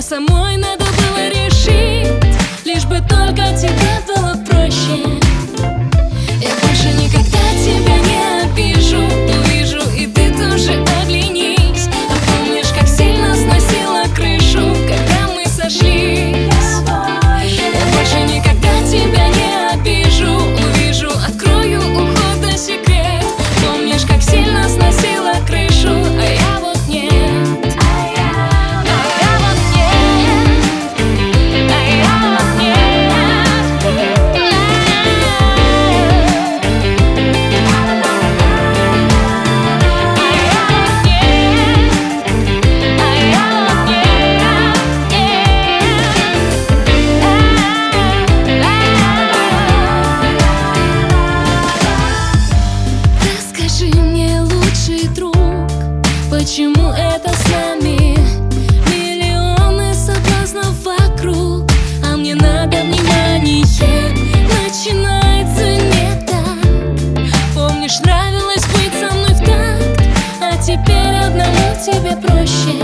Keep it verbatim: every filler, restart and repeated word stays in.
Мне самой надо было решить, лишь бы только тебе было проще. Я больше никогда тебя не обижу, увижу, и ты тоже оглянись. А помнишь, как сильно сносила крышу, когда мы сошлись? Я больше никогда тебя не обижу, увижу, открою у входа секрет. Помнишь, как сильно сносила крышу, а я вот нет. Почему это с нами миллионы соблазнов вокруг, а мне надо внимание, начинается не так. Помнишь, нравилось быть со мной в такт, а теперь одному тебе проще.